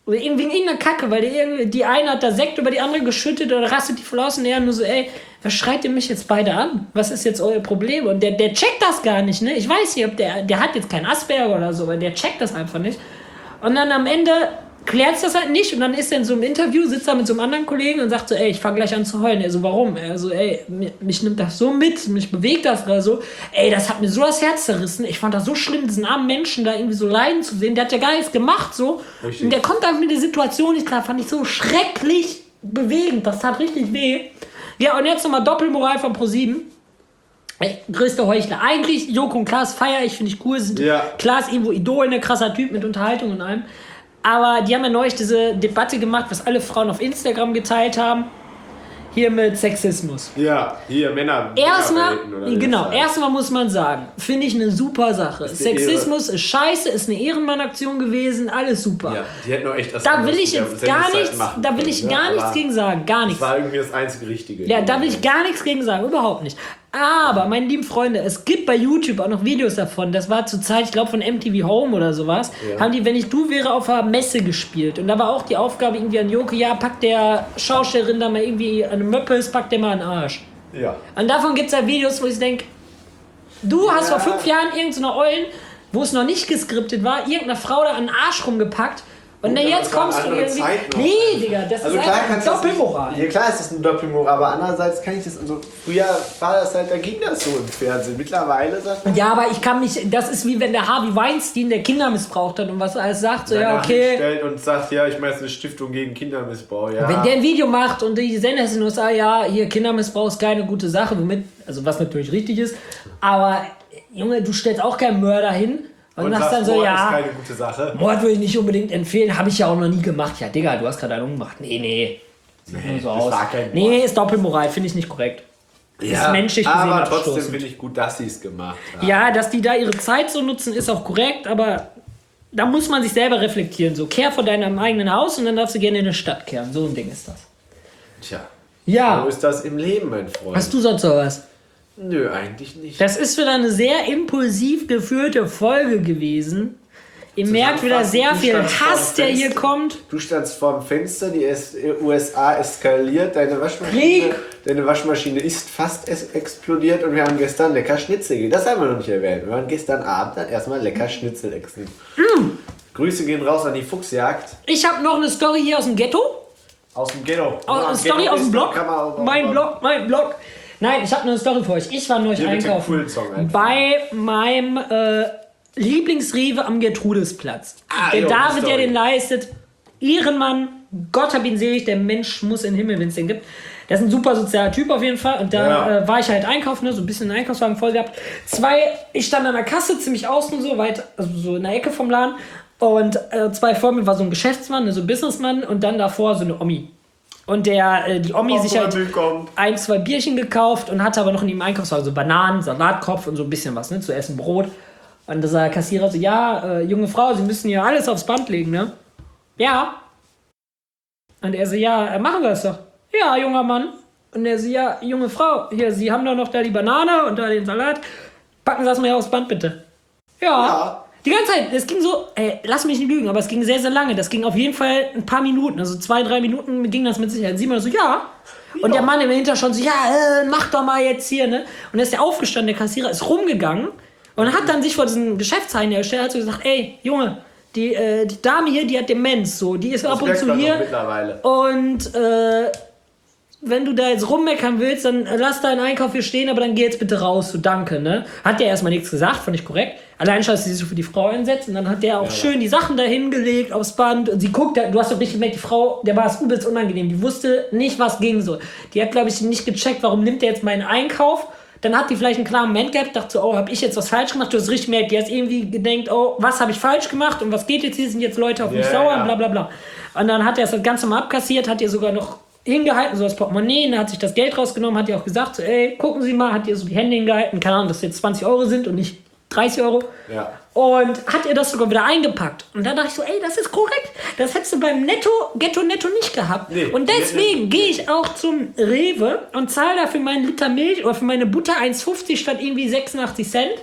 Oder irgendwie wegen irgendeiner Kacke, weil die, irgendwie, die eine hat da Sekt über die andere geschüttet oder rastet die voll aus und er nur so, ey, was schreit ihr mich jetzt beide an? Was ist jetzt euer Problem? Und der, der checkt das gar nicht, ne? Ich weiß nicht, ob der, der hat jetzt keinen Asperger oder so, aber der checkt das einfach nicht. Und dann am Ende klärt es das halt nicht und dann ist er in so einem Interview, sitzt da mit so einem anderen Kollegen und sagt so, ey, ich fange gleich an zu heulen. Er so, warum? Er so, ey, mich, mich nimmt das so mit, mich bewegt das oder so. Ey, das hat mir so das Herz zerrissen. Ich fand das so schlimm, diesen armen Menschen da irgendwie so leiden zu sehen. Der hat ja gar nichts gemacht, so. Richtig. Und der kommt dann mit der Situation nicht klar. Fand ich so schrecklich bewegend. Das tat richtig weh. Ja, und jetzt nochmal Doppelmoral von ProSieben. Ey, größte Heuchler. Eigentlich, Joko und Klaas feier ich, finde ich cool. Sind ja. Klaas irgendwo Idol, ein krasser Typ mit Unterhaltung und allem. Aber die haben ja neulich diese Debatte gemacht, was alle Frauen auf Instagram geteilt haben. Hier mit Sexismus.
Ja, hier Männer.
Erstmal, genau, erstmal muss man sagen, finde ich eine super Sache.
Ist
Sexismus Ehre. Ist scheiße, ist eine Ehrenmann-Aktion gewesen, alles super.
Ja, die hätten auch echt das
Da will ich jetzt gar nichts, da will ich gar nichts gegen sagen, gar nichts.
Das war irgendwie das einzige Richtige.
Ja, da will ich gar nichts gegen sagen, überhaupt nicht. Aber, meine lieben Freunde, es gibt bei YouTube auch noch Videos davon. Das war zur Zeit, ich glaube, von M T V Home oder sowas. Ja. Haben die, wenn ich du wäre, auf einer Messe gespielt. Und da war auch die Aufgabe irgendwie an Joko, ja, packt der Schaustellerin da mal irgendwie eine Möppes, packt der mal einen Arsch. Ja. Und davon gibt es halt Videos, wo ich denke, du ja. hast vor fünf Jahren irgendeine Eulen, wo es noch nicht geskriptet war, irgendeiner Frau da einen Arsch rumgepackt. Und dann jetzt kommst du irgendwie... Nee, Digga, das also ist klar eine Doppelmoral.
Ja, klar ist das eine Doppelmoral, aber andererseits kann ich das... Also früher war das halt, da ging das so im Fernsehen. Mittlerweile sagt man...
Ja, aber ich kann mich... Das ist wie wenn der Harvey Weinstein, der Kinder missbraucht hat und was alles sagt, so ja, okay...
stellt und sagt, ja, ich meine, es ist eine Stiftung gegen Kindermissbrauch, ja.
Wenn der ein Video macht und die Sender ist in den U S A, ja, hier, Kindermissbrauch ist keine gute Sache, womit... Also was natürlich richtig ist, aber Junge, du stellst auch keinen Mörder hin... Und, und sagst dann so,
Mord
ja,
ist keine gute Sache.
Mord würde ich nicht unbedingt empfehlen, habe ich ja auch noch nie gemacht. Ja, Digga, du hast gerade einen umgemacht. Nee, nee. Sieht
nee,
nur so
das
aus.
War kein
nee, ist Doppelmoral, finde ich nicht korrekt.
Ja,
ist menschlich gesehen
aber
abstoßend.
trotzdem finde ich gut, dass sie es gemacht haben.
Ja, dass die da ihre Zeit so nutzen, ist auch korrekt, aber da muss man sich selber reflektieren. So, kehr vor deinem eigenen Haus und dann darfst du gerne in eine Stadt kehren. So ein Ding ist das.
Tja.
Ja.
So ist das im Leben, mein Freund.
Hast du sonst noch was?
Nö, eigentlich nicht.
Das ist wieder eine sehr impulsiv geführte Folge gewesen. Ihr merkt wieder sehr viel Hass, der hier kommt.
Du standst vorm Fenster, die U S A eskaliert, deine Waschmaschine,
Krieg.
deine Waschmaschine ist fast es explodiert und wir haben gestern lecker Schnitzel gegessen. Das haben wir noch nicht erwähnt. Wir waren gestern Abend dann erstmal lecker Schnitzel essen. Mm. Grüße gehen raus an die Fuchsjagd.
Ich habe noch eine Story hier aus dem Ghetto.
Aus dem Ghetto.
Aus, eine Story Ghetto aus dem Blog. Mein Blog, mein Blog. Nein, ich habe eine Story für euch. Ich war neulich einkaufen bei meinem äh, Lieblingsrewe am Gertrudesplatz. Ah, der jo, David, der den leistet, Ehrenmann, Gott hab ihn selig, der Mensch muss in den Himmel, wenn es den gibt. Der ist ein super sozialer Typ auf jeden Fall. Und da ja. äh, war ich halt einkaufen, ne, so ein bisschen einen Einkaufswagen voll gehabt. Zwei, ich stand an der Kasse, ziemlich außen so, weit, also so in der Ecke vom Laden. Und äh, zwei vor mir war so ein Geschäftsmann, ne, so ein Businessmann und dann davor so eine Omi. Und der, äh, die Omi oh, sich halt ein, zwei Bierchen gekauft und hatte aber noch in dem Einkaufswagen so Bananen, Salatkopf und so ein bisschen was, ne, zu essen, Brot. Und da sagt der Kassierer so, ja, äh, junge Frau, Sie müssen hier alles aufs Band legen, ne? Ja. Und er so, ja, machen wir es doch. Ja, junger Mann. Und er so, ja, junge Frau, hier, Sie haben doch noch da die Banane und da den Salat. Packen Sie das mal hier aufs Band, bitte. Ja. ja. Die ganze Zeit, es ging so, ey, lass mich nicht lügen, aber es ging sehr, sehr lange. Das ging auf jeden Fall ein paar Minuten, also zwei, drei Minuten ging das mit Sicherheit. Und Simon so, ja. Und der Mann im Hinter schon so, ja, äh, mach doch mal jetzt hier, ne? Und dann ist der aufgestanden, der Kassierer ist rumgegangen und hat dann sich vor diesen Geschäftsherrn gestellt, hat so gesagt, ey, Junge, die, äh, die Dame hier, die hat Demenz, so, die ist das ab und zu hier. Und, äh, wenn du da jetzt rummeckern willst, dann lass deinen Einkauf hier stehen, aber dann geh jetzt bitte raus, so danke, ne? Hat der erstmal nichts gesagt, fand ich korrekt. Allein schon, dass sie sich so für die Frau einsetzt und dann hat der auch ja, schön die Sachen da hingelegt aufs Band und sie guckt, du hast doch richtig gemerkt, die Frau, der war es übelst unangenehm, die wusste nicht, was ging so. Die hat, glaube ich, nicht gecheckt, warum nimmt der jetzt meinen Einkauf. Dann hat die vielleicht einen klaren Moment gehabt, dachte so, oh, hab ich jetzt was falsch gemacht? Du hast richtig gemerkt, die hat irgendwie gedacht, oh, was habe ich falsch gemacht und was geht jetzt hier, sind jetzt Leute auf mich yeah, sauer, ja. bla bla bla. Und dann hat er das Ganze mal abkassiert, hat ihr sogar noch hingehalten, so das Portemonnaie, dann hat sich das Geld rausgenommen, hat ihr auch gesagt, so, ey, gucken Sie mal, hat ihr so die Hände hingehalten, keine Ahnung, dass jetzt zwanzig Euro sind und nicht dreißig Euro. Ja. Und hat ihr das sogar wieder eingepackt. Und dann dachte ich so, ey, das ist korrekt. Das hättest du beim Netto, Ghetto Netto nicht gehabt. Nee, und deswegen nee, nee. gehe ich auch zum Rewe und zahle da für meinen Liter Milch oder für meine Butter eins fünfzig statt irgendwie sechsundachtzig Cent.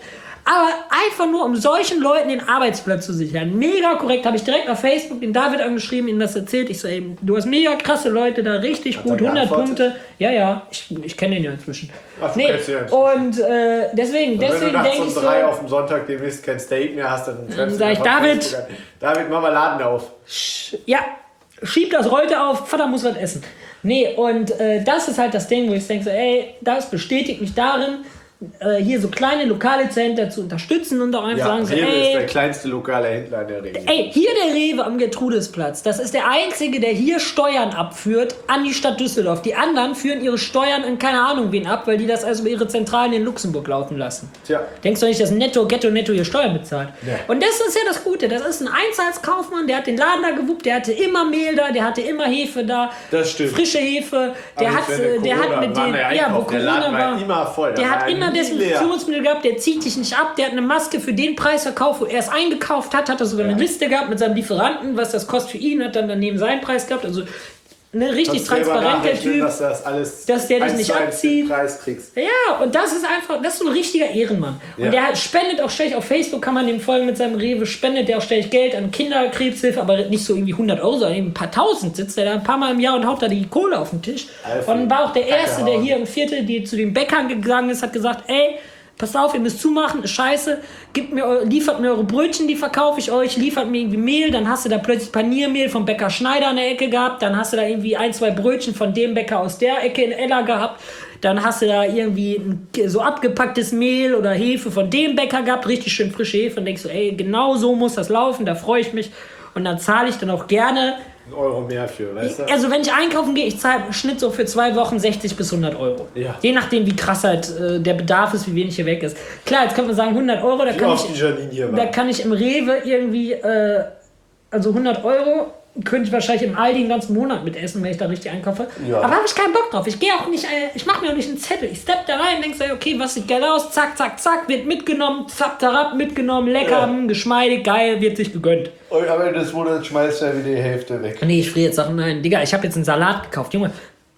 Aber einfach nur, um solchen Leuten den Arbeitsplatz zu sichern. Mega korrekt. Habe ich direkt auf Facebook den David angeschrieben, ihm das erzählt. Ich so, ey, du hast mega krasse Leute da, richtig
Hat
gut,
er
hundert
geantwortet?
Punkte. Ja, ja, ich, ich kenne den ja inzwischen.
Ach, du
nee.
kennst ihn ja inzwischen.
Und äh, deswegen,
Und wenn
deswegen
du nachts
denke
um
ich so,
drei auf dem Sonntag demnächst kein Steak mehr hast, dann schreibst
sag
du
ich,
einfach
David.
Facebook an. David, mach mal Laden auf.
ja, schieb das Reute auf, Vater muss was essen. Nee, und äh, das ist halt das Ding, wo ich denke so, ey, das bestätigt mich darin, äh, hier so kleine lokale Center zu unterstützen und auch einfach
Ja,
sagen so,
Rewe ist der
ey,
kleinste lokale Händler in der Regel.
ey, hier der Rewe am Gertrudesplatz, das ist der einzige, der hier Steuern abführt an die Stadt Düsseldorf. Die anderen führen ihre Steuern in keine Ahnung wen ab, weil die das also über ihre Zentralen in Luxemburg laufen lassen.
Tja.
Denkst du nicht, dass Netto, Ghetto, Netto hier Steuern bezahlt?
Nee.
Und das ist ja das Gute. Das ist ein Einzelhandelskaufmann, der hat den Laden da gewuppt, der hatte immer Mehl da, der hatte immer Hefe da.
Das stimmt.
Frische Hefe. Der
Aber
hat,
jetzt, wenn
äh, der
Corona
hat mit
war,
den,
der
ja, wo
Einkauf, der Laden
Corona
war
war,
immer voll.
der
Da
hat
war
immer
nie leer.
Desinfektionsmittel gehabt, der zieht dich nicht ab, der hat eine Maske für den Preis verkauft, wo er es eingekauft hat, hat er sogar eine Liste gehabt mit seinem Lieferanten, was das kostet für ihn, hat dann daneben seinen Preis gehabt, also ne, richtig
Kannst selber
transparent der
nachrechnen,
Typ.
dass das alles
dass der dich
eins
nicht
zu eins den
abzieht.
Preis kriegst.
Ja, und das ist einfach, das ist so ein richtiger Ehrenmann. Und
Ja.
der hat- spendet auch ständig, auf Facebook kann man dem folgen mit seinem Rewe, spendet der auch ständig Geld an Kinderkrebshilfe, aber nicht so irgendwie hundert Euro, sondern eben ein paar tausend sitzt der da ein paar Mal im Jahr und haut da die Kohle auf den Tisch.
Alfred,
Und war auch der Erste, der
Kackehauen.
hier im Viertel, die zu den Bäckern gegangen ist, hat gesagt, ey, passt auf, ihr müsst zumachen, ist scheiße, Gebt mir, eu- liefert mir eure Brötchen, die verkaufe ich euch, liefert mir irgendwie Mehl, dann hast du da plötzlich Paniermehl vom Bäcker Schneider an der Ecke gehabt, dann hast du da irgendwie ein, zwei Brötchen von dem Bäcker aus der Ecke in Ella gehabt, dann hast du da irgendwie ein, so abgepacktes Mehl oder Hefe von dem Bäcker gehabt, richtig schön frische Hefe und denkst so, ey, genau so muss das laufen, da freue ich mich und dann zahle ich dann auch gerne.
Ein Euro mehr für, weißt du?
Also wenn ich einkaufen gehe, ich zahle im Schnitt so für zwei Wochen sechzig bis hundert Euro.
Ja.
Je nachdem, wie krass halt äh, der Bedarf ist, wie wenig hier weg ist. Klar, jetzt könnte man sagen hundert Euro, da
Wie
kann,
oft die
ich,
Janine hier
da
war.
kann ich im Rewe irgendwie, äh, also hundert Euro könnte ich wahrscheinlich im Aldi den ganzen Monat mit essen, wenn ich da richtig einkaufe.
Ja.
Aber habe ich keinen Bock drauf. Ich gehe auch nicht, äh, ich mache mir auch nicht einen Zettel. Ich stepp da rein, denk so, okay, was sieht geil aus? Zack, zack, zack, wird mitgenommen, zapp, tarab, mitgenommen, lecker,
Ja.
mh, geschmeidig, geil, wird sich gegönnt.
Und am Ende des Monats schmeißt er wieder die Hälfte weg.
Nee, ich friere jetzt Sachen ein. Digga, ich habe jetzt einen Salat gekauft. Junge,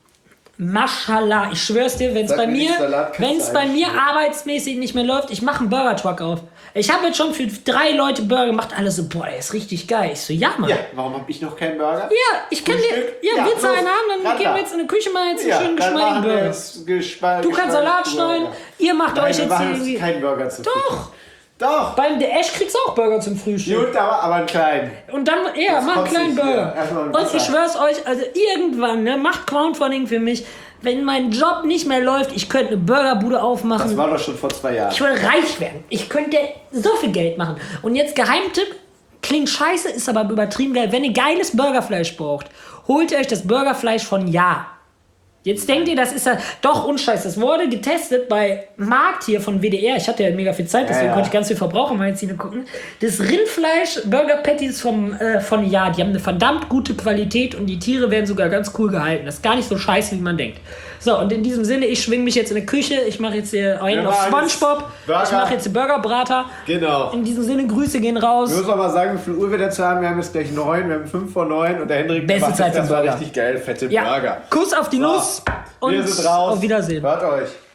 Maschallah, ich schwör's dir, wenn es
Sag
bei
mir
mir,
nicht, Salat kannst
wenn es
du
bei mir
einstellen.
arbeitsmäßig nicht mehr läuft, ich mache einen Burger-Truck auf. Ich habe jetzt schon für drei Leute Burger gemacht, alle so, boah, der ist richtig geil. Ich so, ja, Mann.
Ja,
Ja,
warum hab ich noch keinen Burger?
ich kann dir,
Frühstück?
ja,
Ja,
willst du
los,
einen haben, dann
ran
gehen wir
da.
jetzt in die Küche, mal jetzt einen
Ja,
schönen
dann
geschmeidigen
machen wir
Burger.
jetzt Gespa-
Du kannst Salat schneiden,
Burger.
ihr macht
Nein,
euch
wir
jetzt
machen uns
irgendwie...
keinen Burger zu
Doch,
Doch!
beim der Ash kriegst du auch Burger zum Frühstück.
Gut, aber, aber einen kleinen.
Und dann, ja,
Jetzt
mach einen
kotze
kleinen
ich hier.
Burger.
Erstmal ein
Und ich
Wasser.
schwör's euch, also irgendwann, ne, macht Crowdfunding für mich. Wenn mein Job nicht mehr läuft, ich könnte eine Burgerbude aufmachen.
Das war doch schon vor zwei Jahren.
Ich will reich werden. Ich könnte so viel Geld machen. Und jetzt Geheimtipp, klingt scheiße, ist aber übertrieben geil. Wenn ihr geiles Burgerfleisch braucht, holt ihr euch das Burgerfleisch von Ja. Jetzt denkt ihr, das ist ja doch unscheiß. Das wurde getestet bei Markt hier von W D R. Ich hatte ja mega viel Zeit, deswegen
Ja, ja.
konnte ich ganz viel Verbrauchermagazine gucken. Das Rindfleisch Burger Patties vom, äh, von Ja, die haben eine verdammt gute Qualität und die Tiere werden sogar ganz cool gehalten. Das ist gar nicht so scheiße, wie man denkt. So, und in diesem Sinne, ich schwinge mich jetzt in der Küche. Ich mache jetzt hier einen
Wir
auf
machen jetzt
Spongebob.
Burger.
Ich mache jetzt den Burgerbrater.
Genau.
In diesem Sinne, Grüße gehen raus.
Ich muss aber sagen, wie viel Uhr wir dazu haben. Wir haben jetzt gleich neun, wir haben fünf vor neun und der Hendrik
Beste
macht
Zeit
jetzt
zum
erstmal
Burger.
richtig geil, fette
Ja,
Burger.
Kuss auf die Nuss und
wir sind raus.
auf Wiedersehen.
Hört euch.